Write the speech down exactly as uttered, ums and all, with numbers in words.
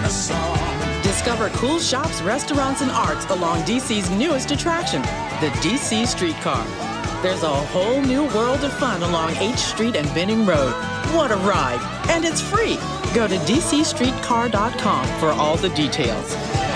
Discover cool shops, restaurants, and arts along D C's newest attraction, the D C Streetcar. There's a whole new world of fun along H Street and Benning Road. What a ride! And it's free. Go to d c streetcar dot com for all the details.